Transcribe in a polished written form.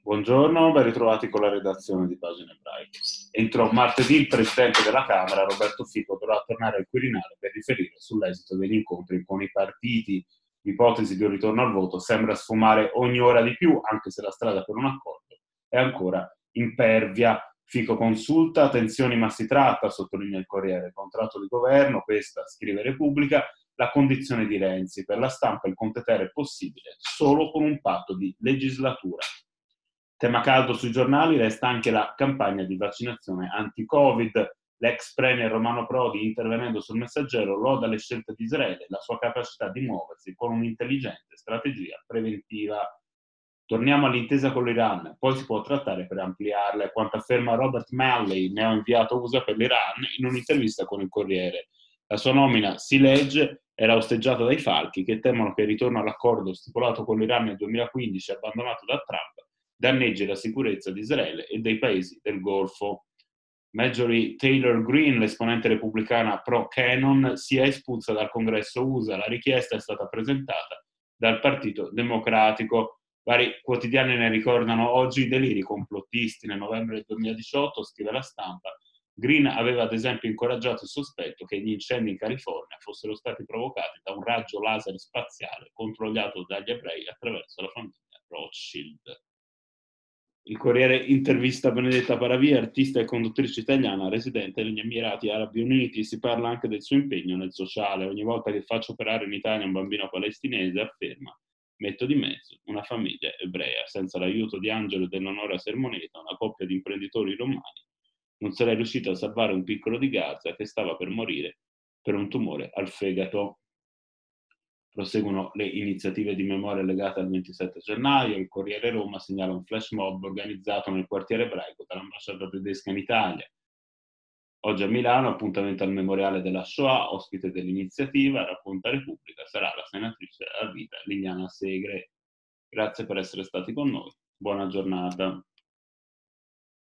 Buongiorno, ben ritrovati con la redazione di Pagine Ebraiche. Entro martedì il Presidente della Camera, Roberto Fico, dovrà tornare al Quirinale per riferire sull'esito degli incontri con i partiti. L'ipotesi di un ritorno al voto sembra sfumare ogni ora di più, anche se la strada per un accordo è ancora impervia. Fico consulta, tensioni ma si tratta, sottolinea il Corriere, il contratto di governo, questa, scrive Repubblica, la condizione di Renzi. Per la stampa il Conte Ter è possibile solo con un patto di legislatura. Tema caldo sui giornali resta anche la campagna di vaccinazione anti-Covid. L'ex premier Romano Prodi, intervenendo sul Messaggero, loda le scelte di Israele, la sua capacità di muoversi con un'intelligente strategia preventiva. Torniamo all'intesa con l'Iran, poi si può trattare per ampliarla, quanto afferma Robert Malley, neoinviato USA per l'Iran, in un'intervista con il Corriere. La sua nomina, si legge, era osteggiata dai falchi che temono che il ritorno all'accordo stipulato con l'Iran nel 2015 e abbandonato da Trump danneggi la sicurezza di Israele e dei paesi del Golfo. Marjorie Taylor Greene, l'esponente repubblicana pro-Cannon, sia espulsa dal Congresso USA. La richiesta è stata presentata dal Partito Democratico. Vari quotidiani ne ricordano oggi i deliri complottisti. Nel novembre del 2018, scrive la stampa, Greene aveva ad esempio incoraggiato il sospetto che gli incendi in California fossero stati provocati da un raggio laser spaziale controllato dagli ebrei attraverso la famiglia Rothschild. Il Corriere intervista Benedetta Paravi, artista e conduttrice italiana residente negli Emirati Arabi Uniti. Si parla anche del suo impegno nel sociale. Ogni volta che faccio operare in Italia un bambino palestinese, afferma, metto di mezzo una famiglia ebrea. Senza l'aiuto di Angelo e dell'Onora Sermoneta, una coppia di imprenditori romani, non sarei riuscito a salvare un piccolo di Gaza che stava per morire per un tumore al fegato. Proseguono le iniziative di memoria legate al 27 gennaio. Il Corriere Roma segnala un flash mob organizzato nel quartiere ebraico dall'ambasciata tedesca in Italia. Oggi a Milano, appuntamento al memoriale della Shoah, ospite dell'iniziativa, racconta Repubblica, sarà la senatrice a vita Liliana Segre. Grazie per essere stati con noi. Buona giornata.